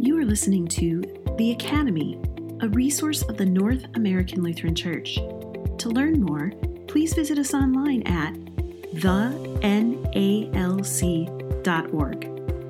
You are listening to The Academy, a resource of the North American Lutheran Church. To learn more, please visit us online at thenalc.org.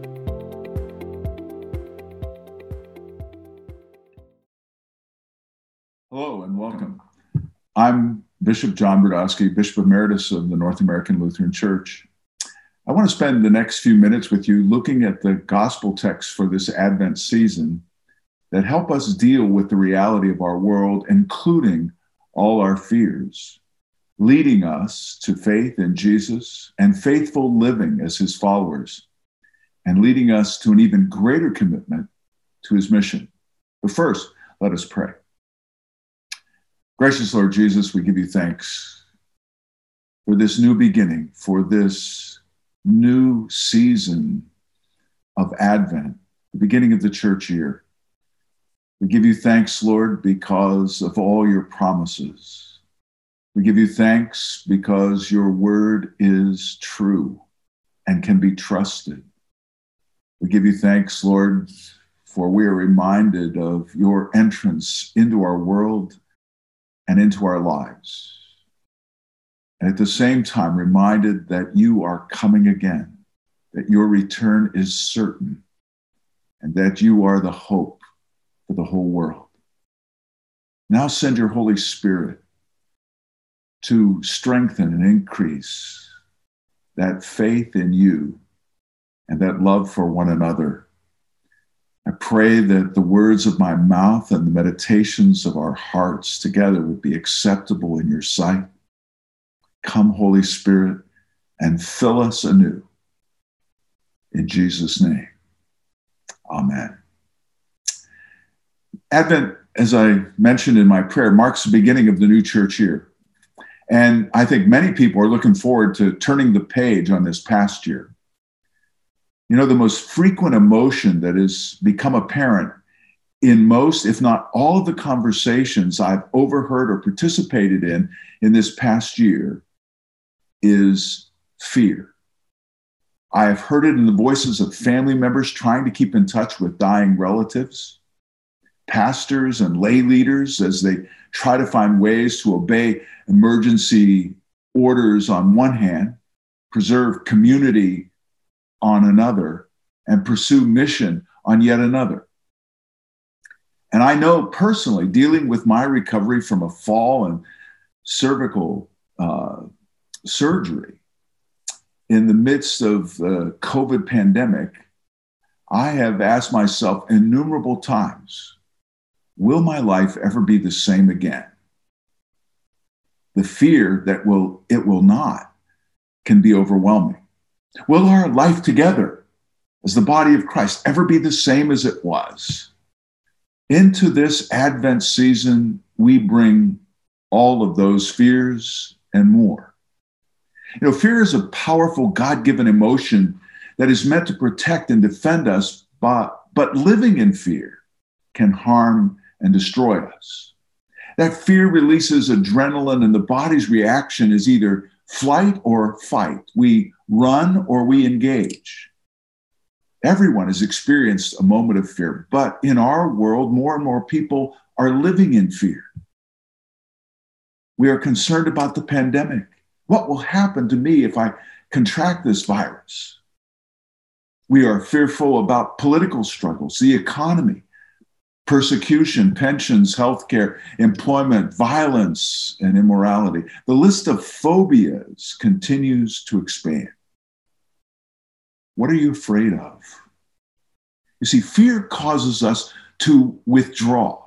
Hello and welcome. I'm Bishop John Brodowski, Bishop Emeritus of the North American Lutheran Church. I want to spend the next few minutes with you looking at the gospel texts for this Advent season that help us deal with the reality of our world, including all our fears, leading us to faith in Jesus and faithful living as his followers, and leading us to an even greater commitment to his mission. But first, let us pray. Gracious Lord Jesus, we give you thanks for this new beginning, for this new season of Advent, the beginning of the church year. We give you thanks, Lord, because of all your promises. We give you thanks because your word is true and can be trusted. We give you thanks, Lord, for we are reminded of your entrance into our world and into our lives. And at the same time, reminded that you are coming again, that your return is certain, and that you are the hope for the whole world. Now send your Holy Spirit to strengthen and increase that faith in you and that love for one another. I pray that the words of my mouth and the meditations of our hearts together would be acceptable in your sight. Come, Holy Spirit, and fill us anew. In Jesus' name, amen. Advent, as I mentioned in my prayer, marks the beginning of the new church year. And I think many people are looking forward to turning the page on this past year. You know, the most frequent emotion that has become apparent in most, if not all, of the conversations I've overheard or participated in this past year is fear. I have heard it in the voices of family members trying to keep in touch with dying relatives, pastors and lay leaders as they try to find ways to obey emergency orders on one hand, preserve community on another, and pursue mission on yet another. And I know personally, dealing with my recovery from a fall and cervical surgery in the midst of the COVID pandemic, I have asked myself innumerable times, will my life ever be the same again? The fear that it will not can be overwhelming. Will our life together as the body of Christ ever be the same as it was? Into this Advent season, we bring all of those fears and more. You know, fear is a powerful God-given emotion that is meant to protect and defend us, but living in fear can harm and destroy us. That fear releases adrenaline, and the body's reaction is either flight or fight. We run or we engage. Everyone has experienced a moment of fear, but in our world, more and more people are living in fear. We are concerned about the pandemic. What will happen to me if I contract this virus? We are fearful about political struggles, the economy, persecution, pensions, healthcare, employment, violence, and immorality. The list of phobias continues to expand. What are you afraid of? You see, fear causes us to withdraw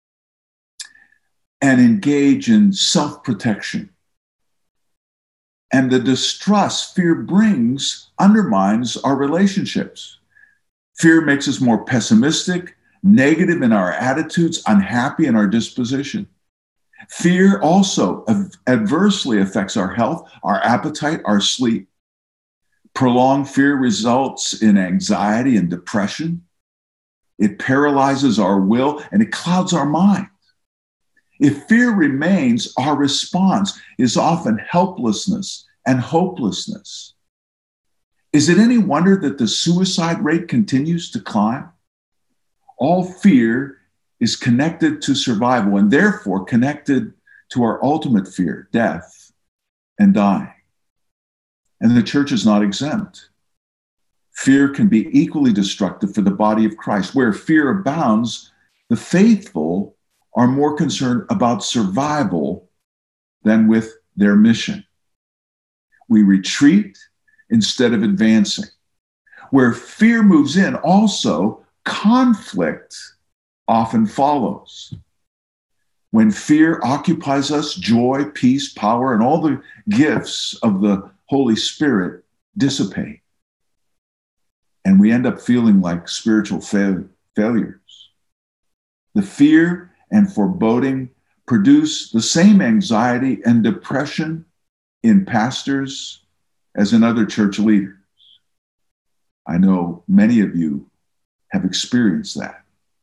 and engage in self-protection. And the distrust fear brings undermines our relationships. Fear makes us more pessimistic, negative in our attitudes, unhappy in our disposition. Fear also adversely affects our health, our appetite, our sleep. Prolonged fear results in anxiety and depression. It paralyzes our will and it clouds our mind. If fear remains, our response is often helplessness and hopelessness. Is it any wonder that the suicide rate continues to climb? All fear is connected to survival and therefore connected to our ultimate fear, death and dying. And the church is not exempt. Fear can be equally destructive for the body of Christ. Where fear abounds, the faithful are more concerned about survival than with their mission. We retreat instead of advancing. Where fear moves in, also conflict often follows. When fear occupies us, joy, peace, power, and all the gifts of the Holy Spirit dissipate. And we end up feeling like spiritual failures. The fear and foreboding produce the same anxiety and depression in pastors as in other church leaders. I know many of you have experienced that.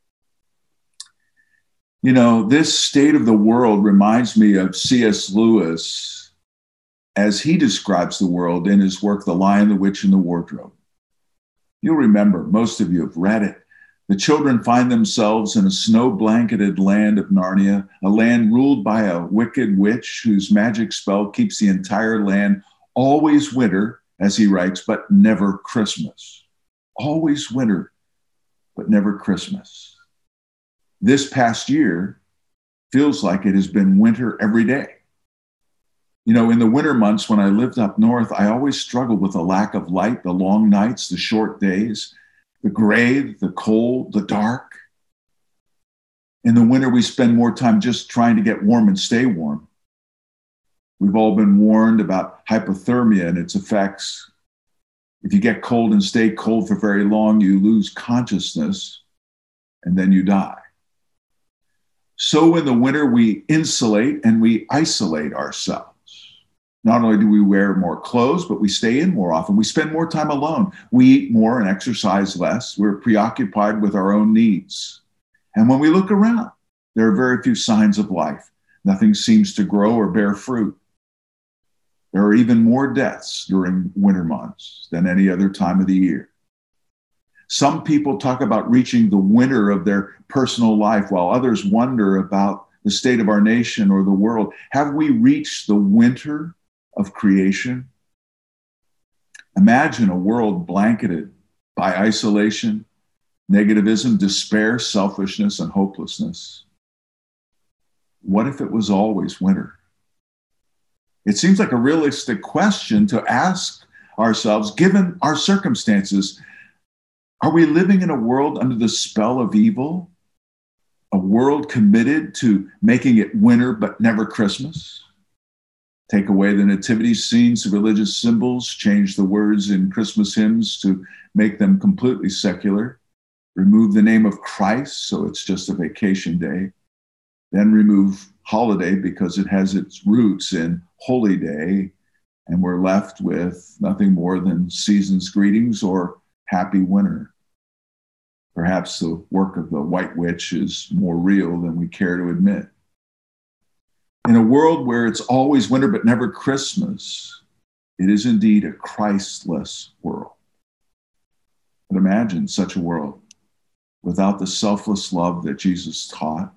You know, this state of the world reminds me of C.S. Lewis as he describes the world in his work, The Lion, the Witch, and the Wardrobe. You'll remember, most of you have read it. The children find themselves in a snow-blanketed land of Narnia, a land ruled by a wicked witch whose magic spell keeps the entire land always winter, as he writes, but never Christmas. Always winter, but never Christmas. This past year feels like it has been winter every day. You know, in the winter months when I lived up north, I always struggled with a lack of light, the long nights, the short days, the gray, the cold, the dark. In the winter, we spend more time just trying to get warm and stay warm. We've all been warned about hypothermia and its effects. If you get cold and stay cold for very long, you lose consciousness and then you die. So in the winter, we insulate and we isolate ourselves. Not only do we wear more clothes, but we stay in more often. We spend more time alone. We eat more and exercise less. We're preoccupied with our own needs. And when we look around, there are very few signs of life. Nothing seems to grow or bear fruit. There are even more deaths during winter months than any other time of the year. Some people talk about reaching the winter of their personal life, while others wonder about the state of our nation or the world. Have we reached the winter of creation? Imagine a world blanketed by isolation, negativism, despair, selfishness, and hopelessness. What if it was always winter? It seems like a realistic question to ask ourselves, given our circumstances. Are we living in a world under the spell of evil? A world committed to making it winter but never Christmas? Take away the nativity scenes, the religious symbols, change the words in Christmas hymns to make them completely secular. Remove the name of Christ so it's just a vacation day. Then remove holiday because it has its roots in holy day, and we're left with nothing more than season's greetings or happy winter. Perhaps the work of the White Witch is more real than we care to admit. In a world where it's always winter but never Christmas, it is indeed a Christless world. But imagine such a world without the selfless love that Jesus taught,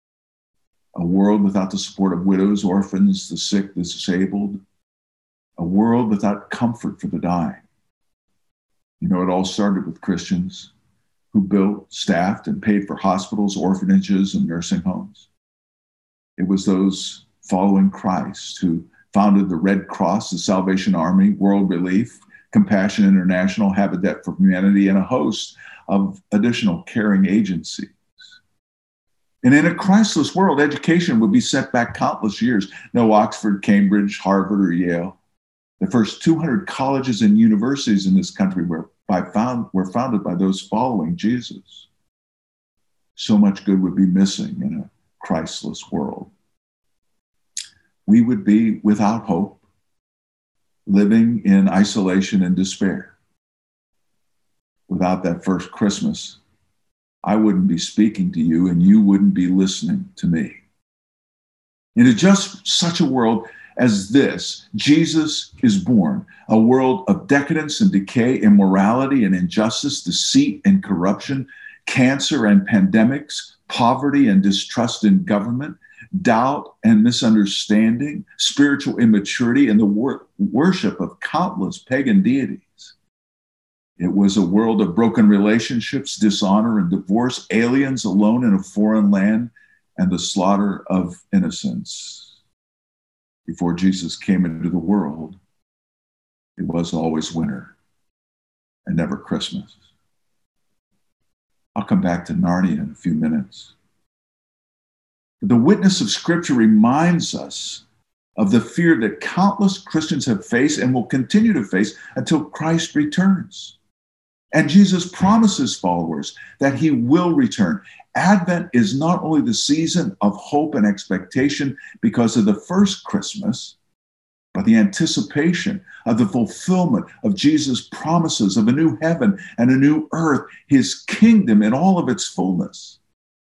a world without the support of widows, orphans, the sick, the disabled, a world without comfort for the dying. You know, it all started with Christians who built, staffed, and paid for hospitals, orphanages, and nursing homes. It was those following Christ who founded the Red Cross, the Salvation Army, World Relief, Compassion International, Habitat for Humanity, and a host of additional caring agencies. And in a Christless world, education would be set back countless years. No Oxford, Cambridge, Harvard, or Yale. The first 200 colleges and universities in this country were founded by those following Jesus. So much good would be missing in a Christless world. We would be without hope, living in isolation and despair. Without that first Christmas, I wouldn't be speaking to you and you wouldn't be listening to me. Into just such a world as this, Jesus is born, a world of decadence and decay, immorality and injustice, deceit and corruption. cancer and pandemics, poverty and distrust in government, doubt and misunderstanding, spiritual immaturity, and the worship of countless pagan deities. It was a world of broken relationships, dishonor and divorce, aliens alone in a foreign land, and the slaughter of innocents. Before Jesus came into the world, it was always winter and never Christmas. I'll come back to Narnia in a few minutes. The witness of Scripture reminds us of the fear that countless Christians have faced and will continue to face until Christ returns. And Jesus promises followers that he will return. Advent is not only the season of hope and expectation because of the first Christmas, but the anticipation of the fulfillment of Jesus' promises of a new heaven and a new earth, his kingdom in all of its fullness.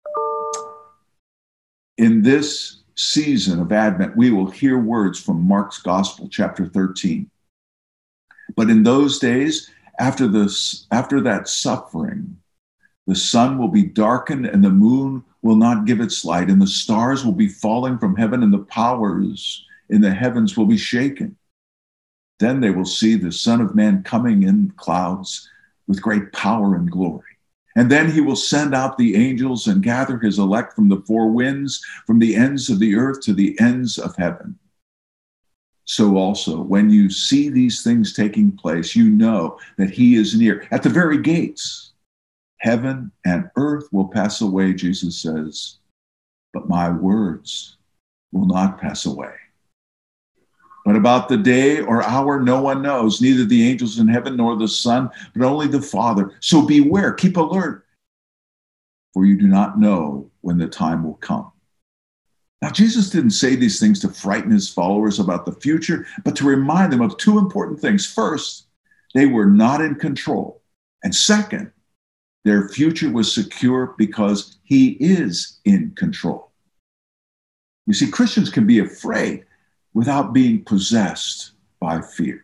In this season of Advent, we will hear words from Mark's Gospel, chapter 13. But in those days, after that suffering, the sun will be darkened and the moon will not give its light, and the stars will be falling from heaven, and the powers in the heavens will be shaken. Then they will see the Son of Man coming in clouds with great power and glory. And then he will send out the angels and gather his elect from the four winds, from the ends of the earth to the ends of heaven. So also, when you see these things taking place, you know that he is near, at the very gates. Heaven and earth will pass away, Jesus says, but my words will not pass away. But about the day or hour, no one knows, neither the angels in heaven nor the Son, but only the Father. So beware, keep alert, for you do not know when the time will come. Now, Jesus didn't say these things to frighten his followers about the future, but to remind them of two important things. First, they were not in control. And second, their future was secure because he is in control. You see, Christians can be afraid without being possessed by fear.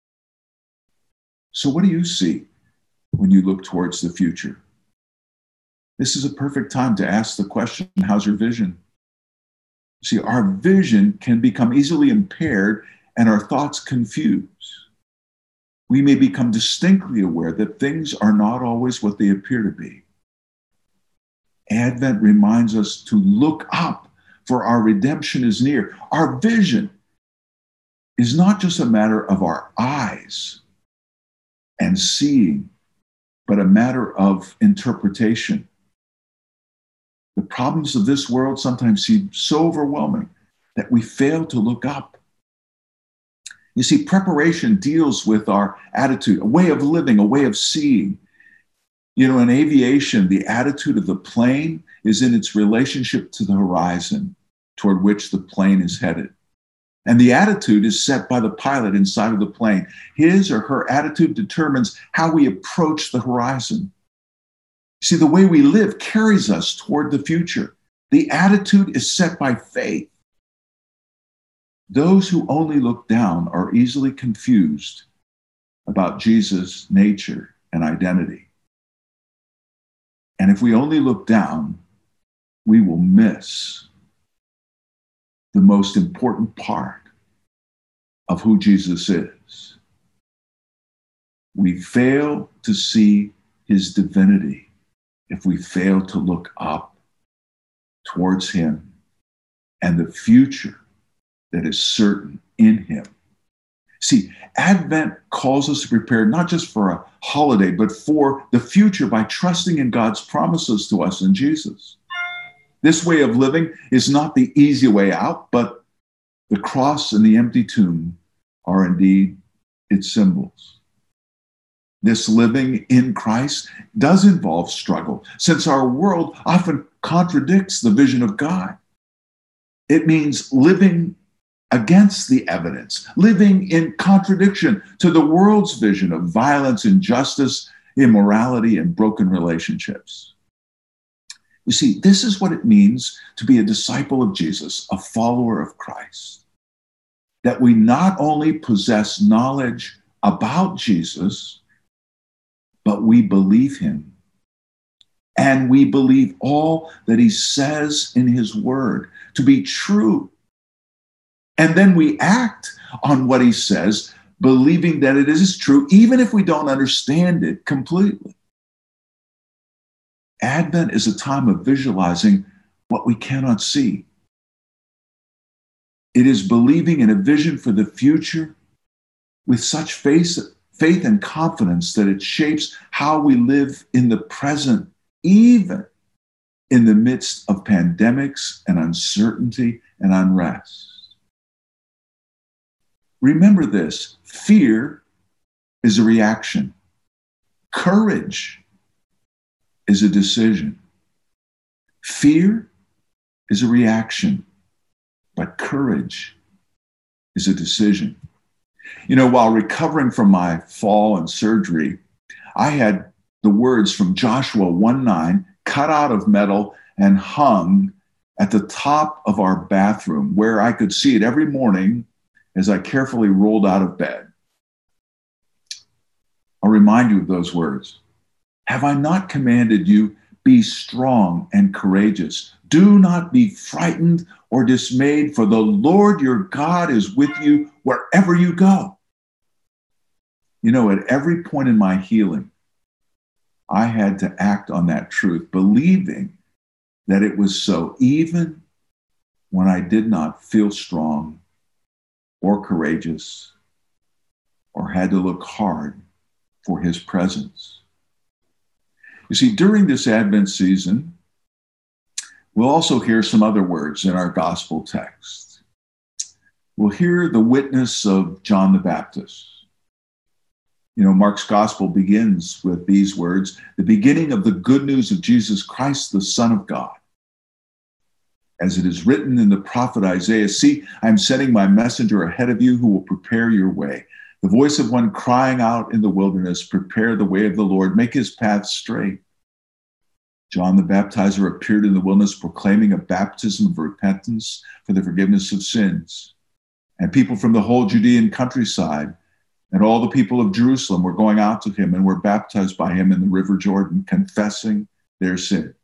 So what do you see when you look towards the future? This is a perfect time to ask the question, how's your vision? See, our vision can become easily impaired and our thoughts confused. We may become distinctly aware that things are not always what they appear to be. Advent reminds us to look up, for our redemption is near. Our vision is not just a matter of our eyes and seeing, but a matter of interpretation. The problems of this world sometimes seem so overwhelming that we fail to look up. You see, preparation deals with our attitude, a way of living, a way of seeing. You know, in aviation, the attitude of the plane is in its relationship to the horizon toward which the plane is headed. And the attitude is set by the pilot inside of the plane. His or her attitude determines how we approach the horizon. See, the way we live carries us toward the future. The attitude is set by faith. Those who only look down are easily confused about Jesus' nature and identity. And if we only look down, we will miss the most important part of who Jesus is. We fail to see his divinity if we fail to look up towards him and the future that is certain in him. See, Advent calls us to prepare not just for a holiday, but for the future by trusting in God's promises to us in Jesus. This way of living is not the easy way out, but the cross and the empty tomb are indeed its symbols. This living in Christ does involve struggle, since our world often contradicts the vision of God. It means living against the evidence, living in contradiction to the world's vision of violence, injustice, immorality, and broken relationships. You see, this is what it means to be a disciple of Jesus, a follower of Christ. That we not only possess knowledge about Jesus, but we believe him And we believe all that he says in his word to be true. And then we act on what he says, believing that it is true, even if we don't understand it completely. Advent is a time of visualizing what we cannot see. It is believing in a vision for the future with such faith and confidence that it shapes how we live in the present, even in the midst of pandemics and uncertainty and unrest. Remember this: fear is a reaction. Courage is a decision. Fear is a reaction, but courage is a decision. You know, while recovering from my fall and surgery, I had the words from Joshua 1:9 cut out of metal and hung at the top of our bathroom, where I could see it every morning as I carefully rolled out of bed. I'll remind you of those words. Have I not commanded you, be strong and courageous? Do not be frightened or dismayed, for the Lord your God is with you wherever you go. You know, at every point in my healing, I had to act on that truth, believing that it was so, even when I did not feel strong or courageous or had to look hard for his presence. You see, during this Advent season, we'll also hear some other words in our gospel text. We'll hear the witness of John the Baptist. You know, Mark's gospel begins with these words, the beginning of the good news of Jesus Christ, the Son of God. As it is written in the prophet Isaiah, see, I'm sending my messenger ahead of you who will prepare your way. The voice of one crying out in the wilderness, prepare the way of the Lord, make his path straight. John the Baptizer appeared in the wilderness proclaiming a baptism of repentance for the forgiveness of sins. And people from the whole Judean countryside and all the people of Jerusalem were going out to him and were baptized by him in the river Jordan, confessing their sin.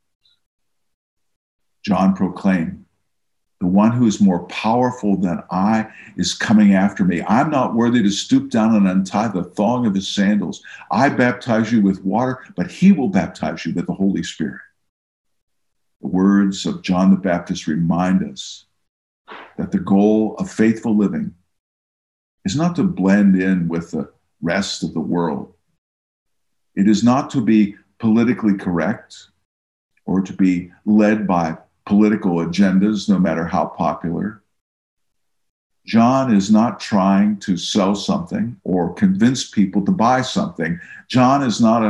John proclaimed, the one who is more powerful than I is coming after me. I'm not worthy to stoop down and untie the thong of his sandals. I baptize you with water, but he will baptize you with the Holy Spirit. The words of John the Baptist remind us that the goal of faithful living is not to blend in with the rest of the world. It is not to be politically correct or to be led by political agendas, no matter how popular. John is not trying to sell something or convince people to buy something. John is not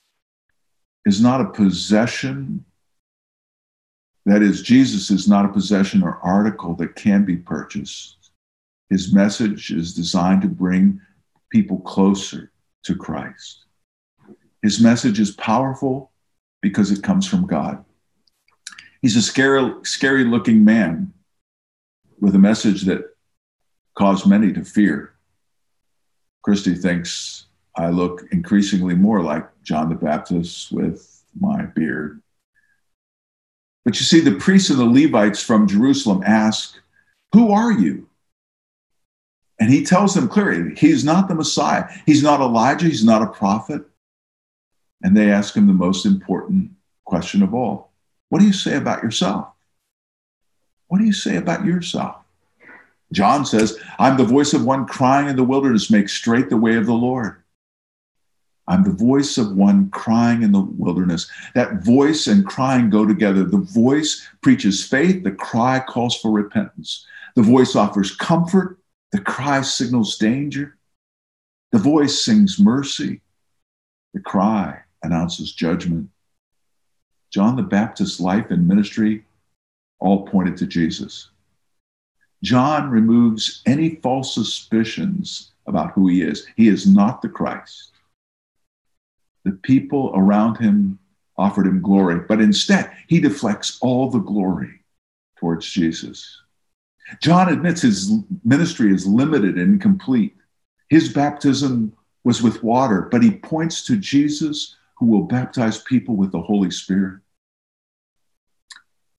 a possession. That is, Jesus is not a possession or article that can be purchased. His message is designed to bring people closer to Christ. His message is powerful because it comes from God. He's a scary looking man with a message that caused many to fear. Christy thinks I look increasingly more like John the Baptist with my beard. But you see, the priests and the Levites from Jerusalem ask, who are you? And he tells them clearly, he's not the Messiah. He's not Elijah. He's not a prophet. And they ask him the most important question of all. What do you say about yourself? What do you say about yourself? John says, I'm the voice of one crying in the wilderness, make straight the way of the Lord. I'm the voice of one crying in the wilderness. That voice and crying go together. The voice preaches faith. The cry calls for repentance. The voice offers comfort. The cry signals danger. The voice sings mercy. The cry announces judgment. John the Baptist's life and ministry all pointed to Jesus. John removes any false suspicions about who he is. He is not the Christ. The people around him offered him glory, but instead he deflects all the glory towards Jesus. John admits his ministry is limited and incomplete. His baptism was with water, but he points to Jesus who will baptize people with the Holy Spirit.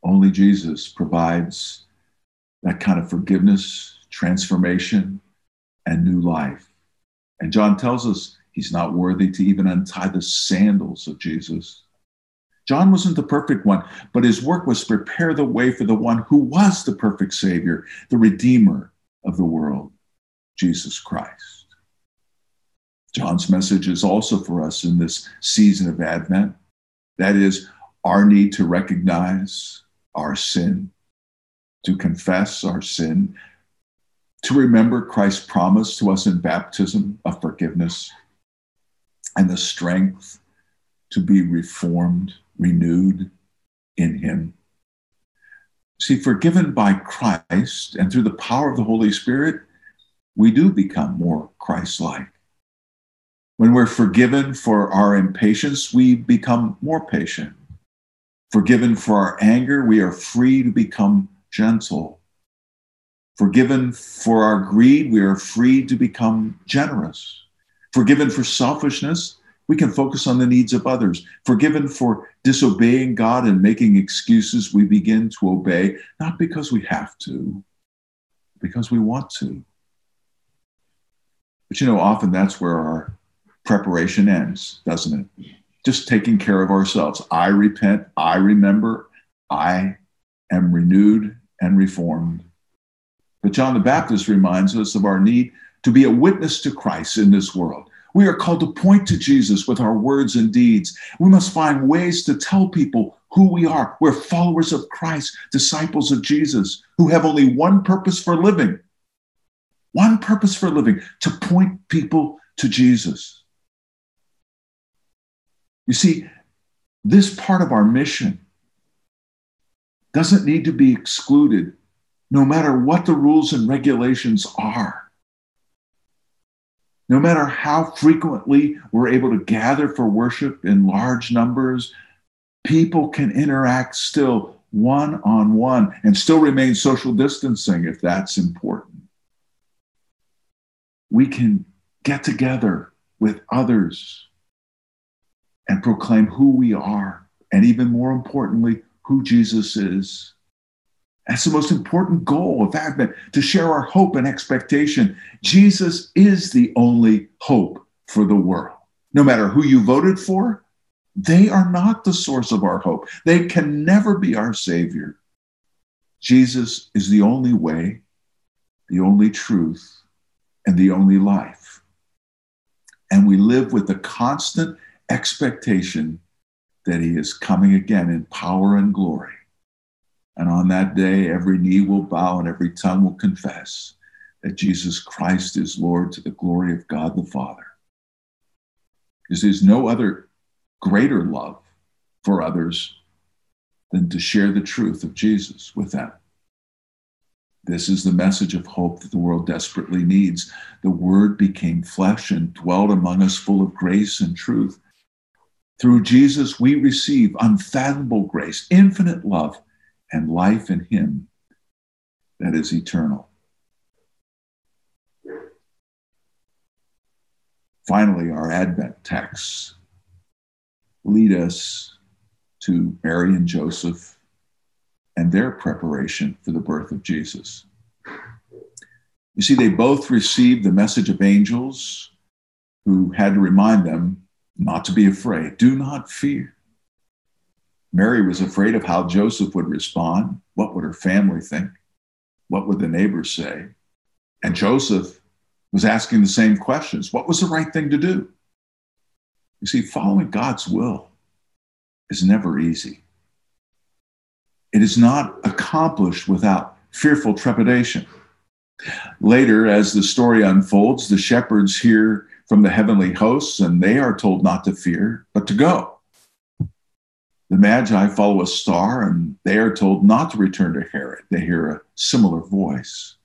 Only Jesus provides that kind of forgiveness, transformation, and new life. And John tells us he's not worthy to even untie the sandals of Jesus. John wasn't the perfect one, but his work was to prepare the way for the one who was the perfect Savior, the Redeemer of the world, Jesus Christ. John's message is also for us in this season of Advent. That is, our need to recognize our sin, to confess our sin, to remember Christ's promise to us in baptism of forgiveness, and the strength to be reformed, renewed in him. See, forgiven by Christ and through the power of the Holy Spirit, we do become more Christ-like. When we're forgiven for our impatience, we become more patient. Forgiven for our anger, we are free to become gentle. Forgiven for our greed, we are free to become generous. Forgiven for selfishness, we can focus on the needs of others. Forgiven for disobeying God and making excuses, we begin to obey, not because we have to, because we want to. But often that's where our preparation ends, doesn't it? Just taking care of ourselves. I repent, I remember, I am renewed and reformed. But John the Baptist reminds us of our need to be a witness to Christ in this world. We are called to point to Jesus with our words and deeds. We must find ways to tell people who we are. We're followers of Christ, disciples of Jesus, who have only one purpose for living. One purpose for living, to point people to Jesus. You see, this part of our mission doesn't need to be excluded, no matter what the rules and regulations are. No matter how frequently we're able to gather for worship in large numbers, people can interact still one-on-one and still remain social distancing if that's important. We can get together with others and proclaim who we are, and even more importantly, who Jesus is. That's the most important goal of Advent, to share our hope and expectation. Jesus is the only hope for the world. No matter who you voted for, they are not the source of our hope. They can never be our Savior. Jesus is the only way, the only truth, and the only life. And we live with the constant expectation that he is coming again in power and glory. And on that day, every knee will bow and every tongue will confess that Jesus Christ is Lord, to the glory of God the Father. Because there's no other greater love for others than to share the truth of Jesus with them. This is the message of hope that the world desperately needs. The Word became flesh and dwelt among us, full of grace and truth. Through Jesus, we receive unfathomable grace, infinite love, and life in him that is eternal. Finally, our Advent texts lead us to Mary and Joseph and their preparation for the birth of Jesus. You see, they both received the message of angels who had to remind them not to be afraid. Do not fear. Mary was afraid of how Joseph would respond. What would her family think? What would the neighbors say? And Joseph was asking the same questions. What was the right thing to do? You see, following God's will is never easy. It is not accomplished without fearful trepidation. Later, as the story unfolds, the shepherds hear from the heavenly hosts, and they are told not to fear, but to go. The Magi follow a star, and they are told not to return to Herod. They hear a similar voice.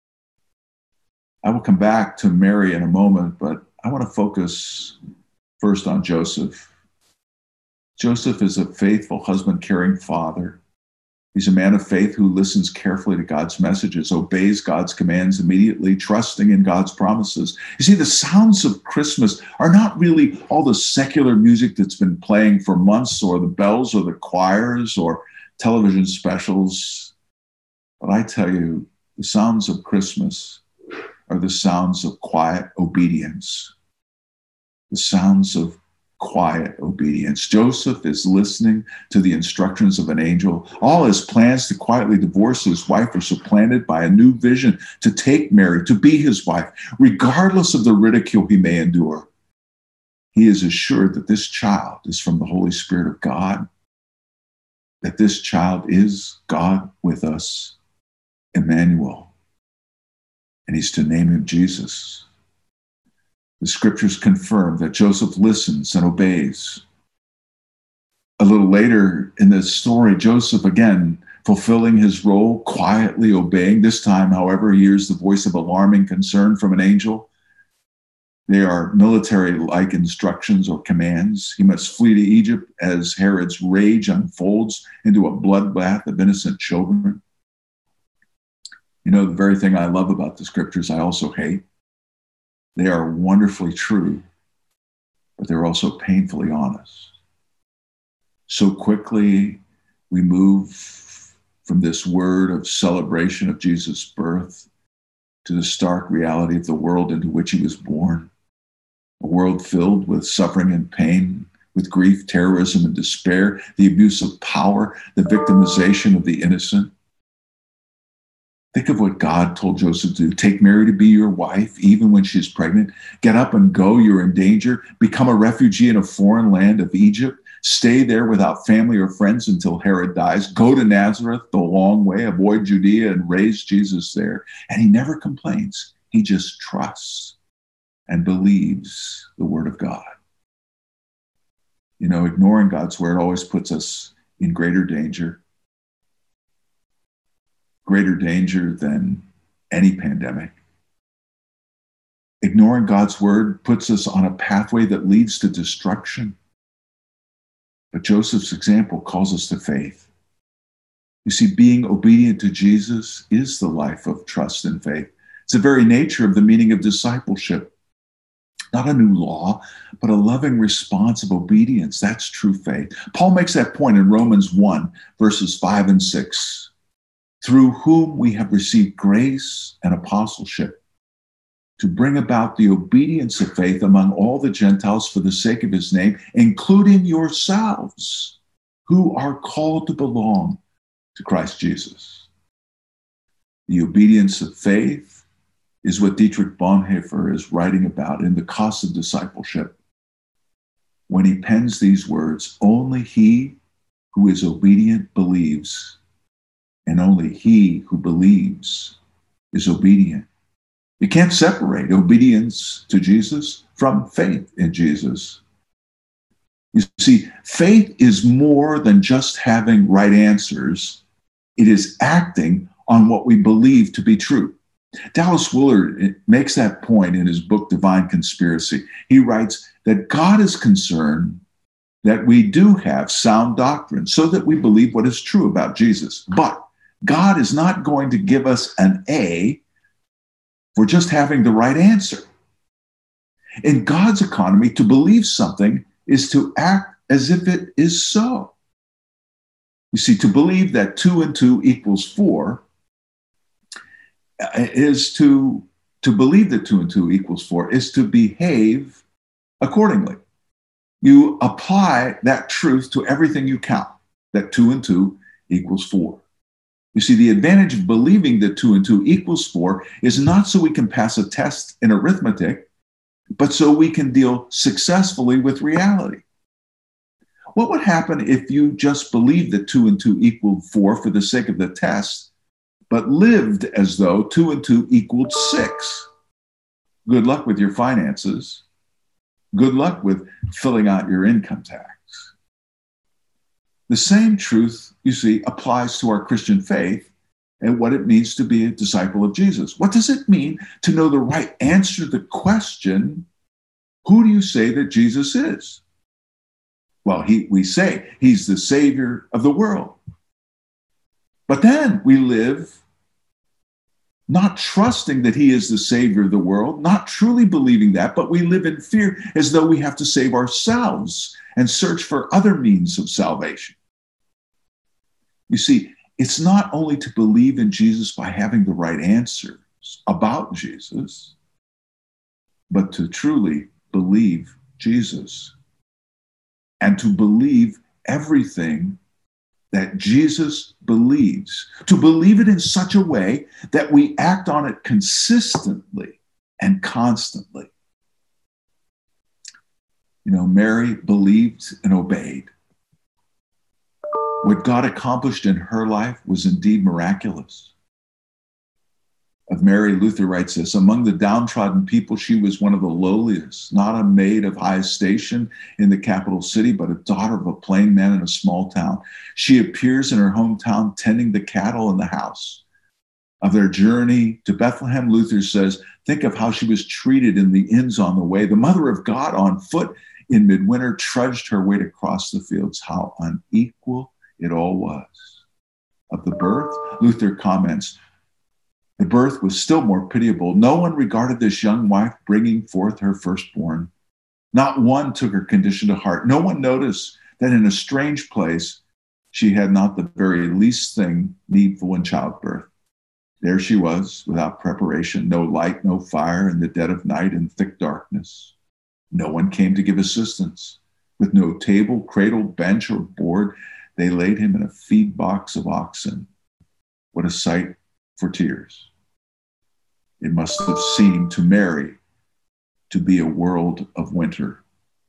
I will come back to Mary in a moment, but I want to focus first on Joseph. Joseph is a faithful husband, caring father. He's a man of faith who listens carefully to God's messages, obeys God's commands immediately, trusting in God's promises. You see, the sounds of Christmas are not really all the secular music that's been playing for months, or the bells or the choirs or television specials. But I tell you, the sounds of Christmas are the sounds of quiet obedience. The sounds of quiet obedience. Joseph is listening to the instructions of an angel. All his plans to quietly divorce his wife are supplanted by a new vision to take Mary, to be his wife, regardless of the ridicule he may endure. He is assured that this child is from the Holy Spirit of God, that this child is God with us, Emmanuel, and he's to name him Jesus. The scriptures confirm that Joseph listens and obeys. A little later in the story, Joseph, again, fulfilling his role, quietly obeying. This time, however, he hears the voice of alarming concern from an angel. They are military-like instructions or commands. He must flee to Egypt as Herod's rage unfolds into a bloodbath of innocent children. You know, the very thing I love about the scriptures, I also hate. They are wonderfully true, but they're also painfully honest. So quickly we move from this word of celebration of Jesus' birth to the stark reality of the world into which he was born, a world filled with suffering and pain, with grief, terrorism, and despair, the abuse of power, the victimization of the innocent. Think of what God told Joseph to do. Take Mary to be your wife, even when she's pregnant. Get up and go. You're in danger. Become a refugee in a foreign land of Egypt. Stay there without family or friends until Herod dies. Go to Nazareth, the long way. Avoid Judea and raise Jesus there. And he never complains. He just trusts and believes the word of God. You know, ignoring God's word always puts us in greater danger than any pandemic. Ignoring God's word puts us on a pathway that leads to destruction. But Joseph's example calls us to faith. You see, being obedient to Jesus is the life of trust and faith. It's the very nature of the meaning of discipleship. Not a new law, but a loving response of obedience. That's true faith. Paul makes that point in Romans 1, verses 5 and 6. Through whom we have received grace and apostleship to bring about the obedience of faith among all the Gentiles for the sake of his name, including yourselves, who are called to belong to Christ Jesus. The obedience of faith is what Dietrich Bonhoeffer is writing about in The Cost of Discipleship, when he pens these words: only he who is obedient believes, and only he who believes is obedient. You can't separate obedience to Jesus from faith in Jesus. You see, faith is more than just having right answers. It is acting on what we believe to be true. Dallas Willard makes that point in his book, Divine Conspiracy. He writes that God is concerned that we do have sound doctrine so that we believe what is true about Jesus. But God is not going to give us an A for just having the right answer. In God's economy, to believe something is to act as if it is so. You see, to believe that 2 and 2 equals 4 is to believe that 2 and 2 equals 4 is to behave accordingly. You apply that truth to everything you count, that 2 and 2 equals 4. You see, the advantage of believing that 2 and 2 equals 4 is not so we can pass a test in arithmetic, but so we can deal successfully with reality. What would happen if you just believed that 2 and 2 equaled 4 for the sake of the test, but lived as though 2 and 2 equaled 6? Good luck with your finances. Good luck with filling out your income tax. The same truth, you see, applies to our Christian faith and what it means to be a disciple of Jesus. What does it mean to know the right answer to the question, who do you say that Jesus is? Well, we say he's the Savior of the world. But then we live not trusting that he is the Savior of the world, not truly believing that, but we live in fear as though we have to save ourselves and search for other means of salvation. You see, it's not only to believe in Jesus by having the right answers about Jesus, but to truly believe Jesus and to believe everything that Jesus believes, to believe it in such a way that we act on it consistently and constantly. You know, Mary believed and obeyed. What God accomplished in her life was indeed miraculous. Of Mary, Luther writes this: among the downtrodden people, she was one of the lowliest, not a maid of high station in the capital city, but a daughter of a plain man in a small town. She appears in her hometown tending the cattle in the house. Of their journey to Bethlehem, Luther says, think of how she was treated in the inns on the way. The mother of God on foot in midwinter trudged her way to cross the fields. How unequal it all was. Of the birth, Luther comments, the birth was still more pitiable. No one regarded this young wife bringing forth her firstborn. Not one took her condition to heart. No one noticed that in a strange place, she had not the very least thing needful in childbirth. There she was, without preparation, no light, no fire, in the dead of night, in thick darkness. No one came to give assistance. With no table, cradle, bench, or board, they laid him in a feed box of oxen. What a sight for tears. It must have seemed to Mary to be a world of winter.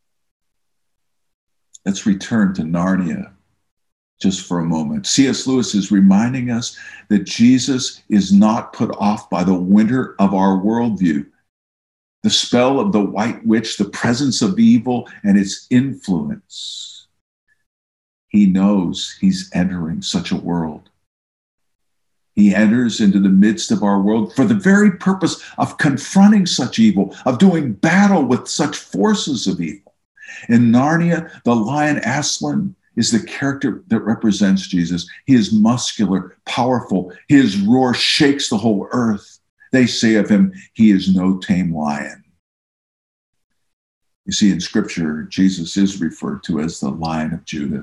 Let's return to Narnia just for a moment. C.S. Lewis is reminding us that Jesus is not put off by the winter of our worldview. The spell of the white witch, the presence of evil, and its influence. He knows he's entering such a world. He enters into the midst of our world for the very purpose of confronting such evil, of doing battle with such forces of evil. In Narnia, the lion Aslan is the character that represents Jesus. He is muscular, powerful. His roar shakes the whole earth. They say of him, he is no tame lion. You see, in Scripture, Jesus is referred to as the Lion of Judah.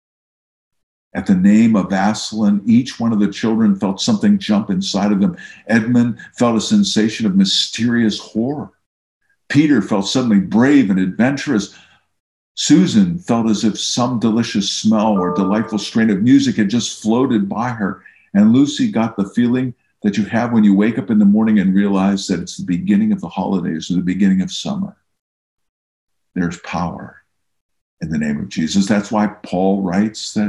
At the name of Aslan, each one of the children felt something jump inside of them. Edmund felt a sensation of mysterious horror. Peter felt suddenly brave and adventurous. Susan felt as if some delicious smell or delightful strain of music had just floated by her. And Lucy got the feeling that you have when you wake up in the morning and realize that it's the beginning of the holidays or the beginning of summer. There's power in the name of Jesus. That's why Paul writes that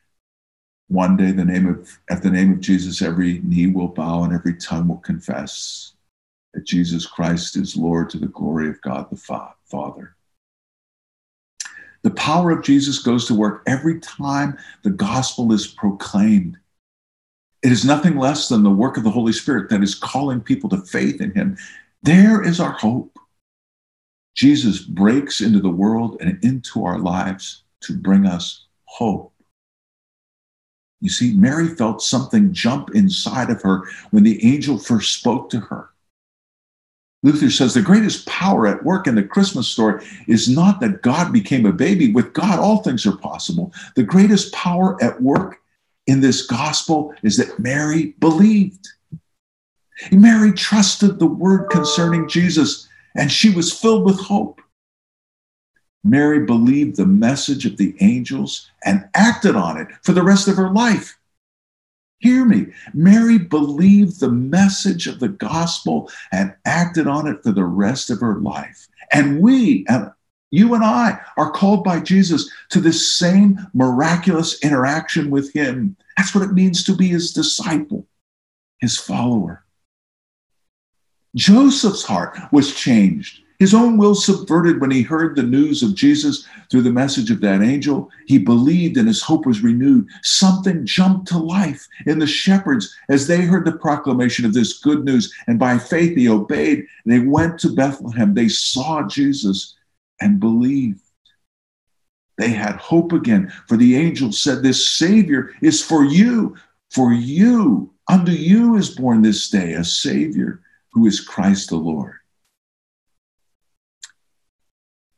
one day at the name of Jesus, every knee will bow and every tongue will confess that Jesus Christ is Lord, to the glory of God the Father. The power of Jesus goes to work every time the gospel is proclaimed. It is nothing less than the work of the Holy Spirit that is calling people to faith in him. There is our hope. Jesus breaks into the world and into our lives to bring us hope. You see, Mary felt something jump inside of her when the angel first spoke to her. Luther says the greatest power at work in the Christmas story is not that God became a baby. With God, all things are possible. The greatest power at work in this gospel is that Mary believed. Mary trusted the word concerning Jesus, and she was filled with hope. Mary believed the message of the angels and acted on it for the rest of her life. Hear me. Mary believed the message of the gospel and acted on it for the rest of her life. And we, and you and I, are called by Jesus to this same miraculous interaction with him. That's what it means to be his disciple, his follower. Joseph's heart was changed. His own will subverted when he heard the news of Jesus through the message of that angel. He believed and his hope was renewed. Something jumped to life in the shepherds as they heard the proclamation of this good news. And by faith, they obeyed. They went to Bethlehem. They saw Jesus and believed. They had hope again, for the angel said, this Savior is for you. For you, unto you is born this day a Savior who is Christ the Lord.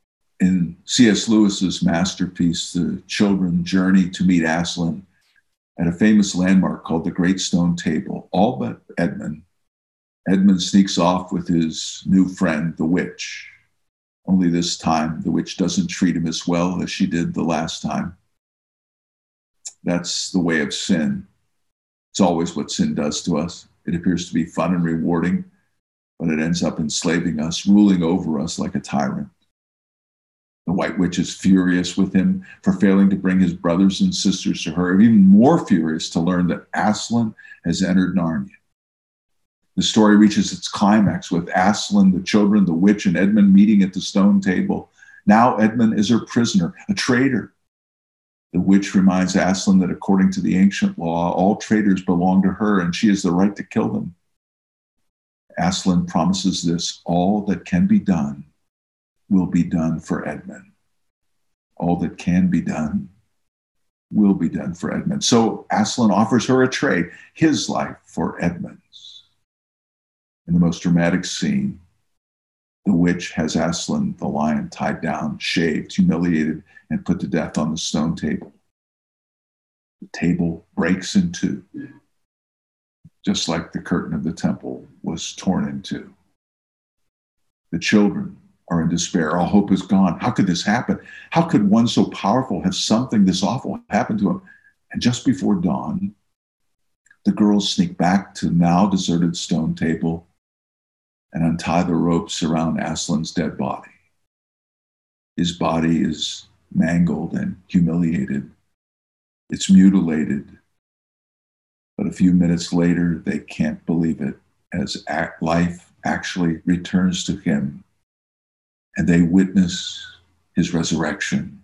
In C.S. Lewis's masterpiece, The Children's Journey to Meet Aslan, at a famous landmark called the Great Stone Table, all but Edmund. Edmund sneaks off with his new friend, the witch. Only this time, the witch doesn't treat him as well as she did the last time. That's the way of sin. It's always what sin does to us. It appears to be fun and rewarding, but it ends up enslaving us, ruling over us like a tyrant. The White Witch is furious with him for failing to bring his brothers and sisters to her, even more furious to learn that Aslan has entered Narnia. The story reaches its climax with Aslan, the children, the witch, and Edmund meeting at the stone table. Now Edmund is her prisoner, a traitor. The witch reminds Aslan that according to the ancient law, all traitors belong to her and she has the right to kill them. Aslan promises this: all that can be done will be done for Edmund. All that can be done will be done for Edmund. So Aslan offers her a trade, his life for Edmund's. In the most dramatic scene, the witch has Aslan, the lion, tied down, shaved, humiliated, and put to death on the stone table. The table breaks in two, just like the curtain of the temple was torn in two. The children are in despair. All hope is gone. How could this happen? How could one so powerful have something this awful happen to him? And just before dawn, the girls sneak back to the now deserted stone table and untie the ropes around Aslan's dead body. His body is mangled and humiliated. It's mutilated. But a few minutes later, they can't believe it as life actually returns to him, and they witness his resurrection.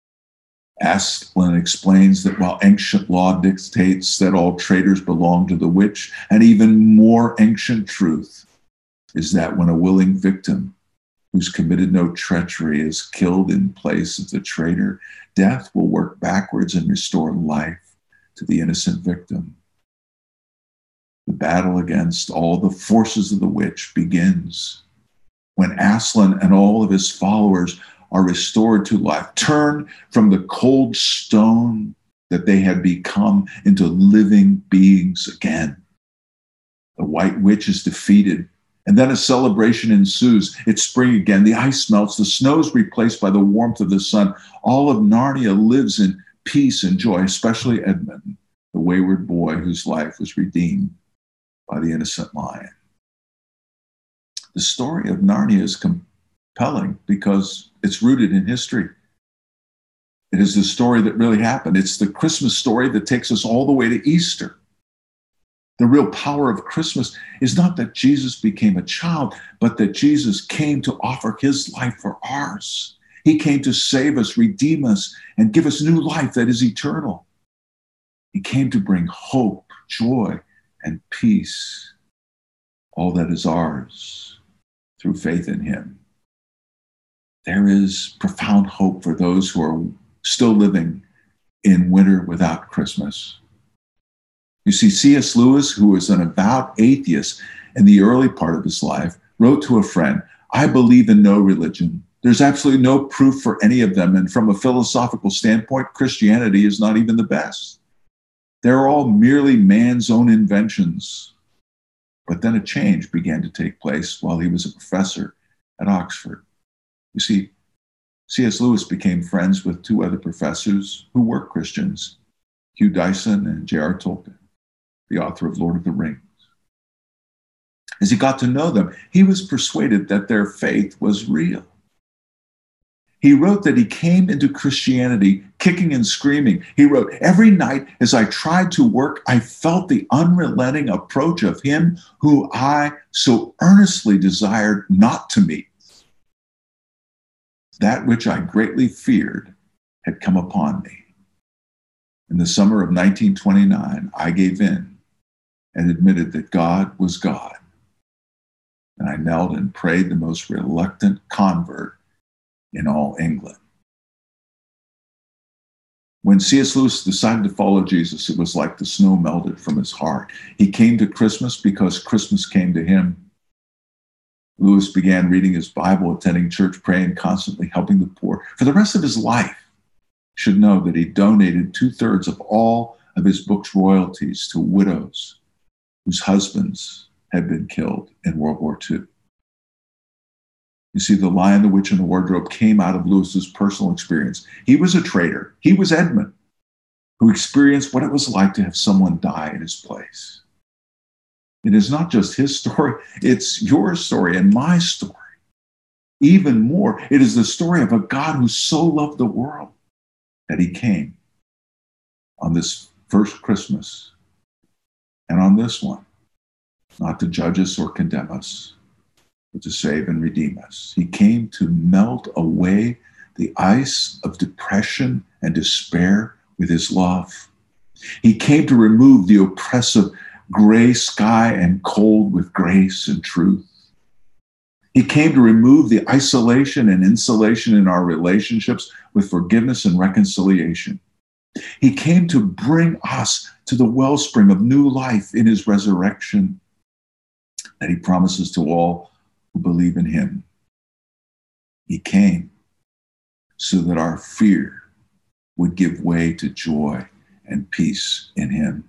Aslan explains that while ancient law dictates that all traitors belong to the witch, and even more ancient truth is that when a willing victim who's committed no treachery is killed in place of the traitor, death will work backwards and restore life to the innocent victim. The battle against all the forces of the witch begins when Aslan and all of his followers are restored to life, turned from the cold stone that they had become into living beings again. The White Witch is defeated, and then a celebration ensues. It's spring again. The ice melts. The snow is replaced by the warmth of the sun. All of Narnia lives in peace and joy, especially Edmund, the wayward boy whose life was redeemed by the innocent lion. The story of Narnia is compelling because it's rooted in history. It is the story that really happened. It's the Christmas story that takes us all the way to Easter. The real power of Christmas is not that Jesus became a child, but that Jesus came to offer his life for ours. He came to save us, redeem us, and give us new life that is eternal. He came to bring hope, joy, and peace, all that is ours through faith in him. There is profound hope for those who are still living in winter without Christmas. You see, C.S. Lewis, who was an avowed atheist in the early part of his life, wrote to a friend, "I believe in no religion. There's absolutely no proof for any of them. And from a philosophical standpoint, Christianity is not even the best. They're all merely man's own inventions." But then a change began to take place while he was a professor at Oxford. You see, C.S. Lewis became friends with two other professors who were Christians, Hugh Dyson and J.R. Tolkien, the author of Lord of the Rings. As he got to know them, he was persuaded that their faith was real. He wrote that he came into Christianity kicking and screaming. He wrote, "Every night as I tried to work, I felt the unrelenting approach of him who I so earnestly desired not to meet. That which I greatly feared had come upon me. In the summer of 1929, I gave in and admitted that God was God. And I knelt and prayed the most reluctant convert in all England." When C.S. Lewis decided to follow Jesus, it was like the snow melted from his heart. He came to Christmas because Christmas came to him. Lewis began reading his Bible, attending church, praying, constantly helping the poor. For the rest of his life, you should know that he donated 2/3 of all of his book's royalties to widows whose husbands had been killed in World War II. You see, The Lion, the Witch, and the Wardrobe came out of Lewis's personal experience. He was a traitor. He was Edmund, who experienced what it was like to have someone die in his place. It is not just his story, it's your story and my story. Even more, it is the story of a God who so loved the world that he came on this first Christmas and on this one, not to judge us or condemn us, but to save and redeem us. He came to melt away the ice of depression and despair with his love. He came to remove the oppressive gray sky and cold with grace and truth. He came to remove the isolation and insulation in our relationships with forgiveness and reconciliation. He came to bring us to the wellspring of new life in his resurrection that he promises to all who believe in him. He came so that our fear would give way to joy and peace in him.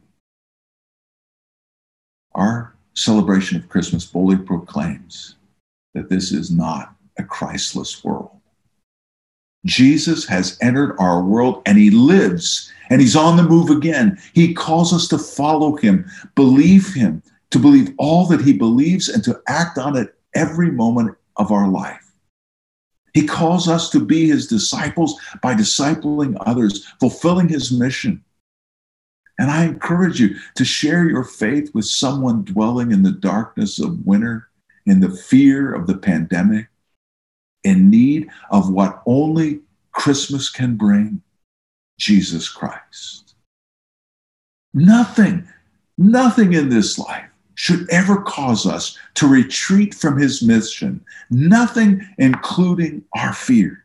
Our celebration of Christmas boldly proclaims that this is not a Christless world. Jesus has entered our world and he lives and he's on the move again. He calls us to follow him, believe him, to believe all that he believes and to act on it every moment of our life. He calls us to be his disciples by discipling others, fulfilling his mission. And I encourage you to share your faith with someone dwelling in the darkness of winter, in the fear of the pandemic, in need of what only Christmas can bring, Jesus Christ. Nothing in this life should ever cause us to retreat from his mission, nothing including our fears.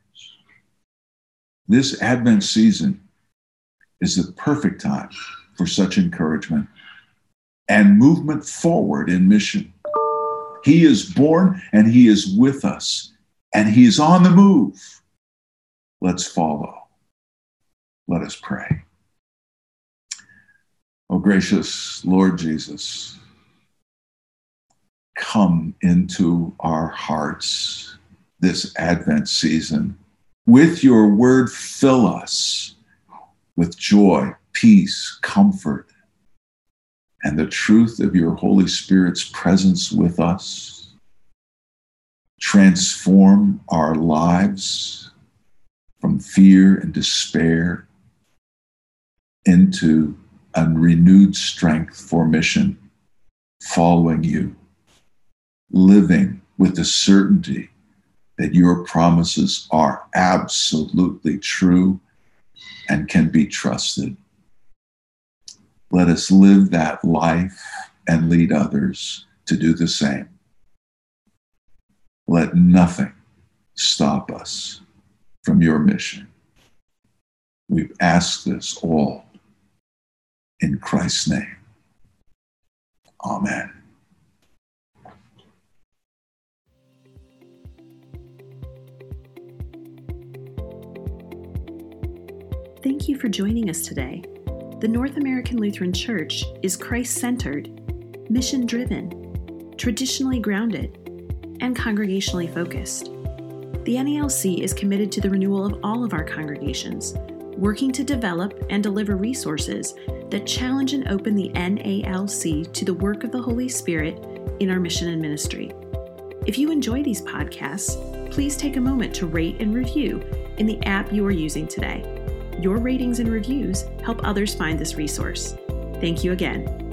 This Advent season is the perfect time for such encouragement and movement forward in mission. He is born and he is with us and he is on the move. Let's follow. Let us pray. Oh, gracious Lord Jesus, come into our hearts this Advent season. With your word, fill us with joy, peace, comfort, and the truth of your Holy Spirit's presence with us. Transform our lives from fear and despair into a renewed strength for mission, following you, living with the certainty that your promises are absolutely true and can be trusted. Let us live that life and lead others to do the same. Let nothing stop us from your mission. We've asked this all in Christ's name. Amen. Thank you for joining us today. The North American Lutheran Church is Christ-centered, mission-driven, traditionally grounded, and congregationally focused. The NALC is committed to the renewal of all of our congregations, working to develop and deliver resources that challenge and open the NALC to the work of the Holy Spirit in our mission and ministry. If you enjoy these podcasts, please take a moment to rate and review in the app you are using today. Your ratings and reviews help others find this resource. Thank you again.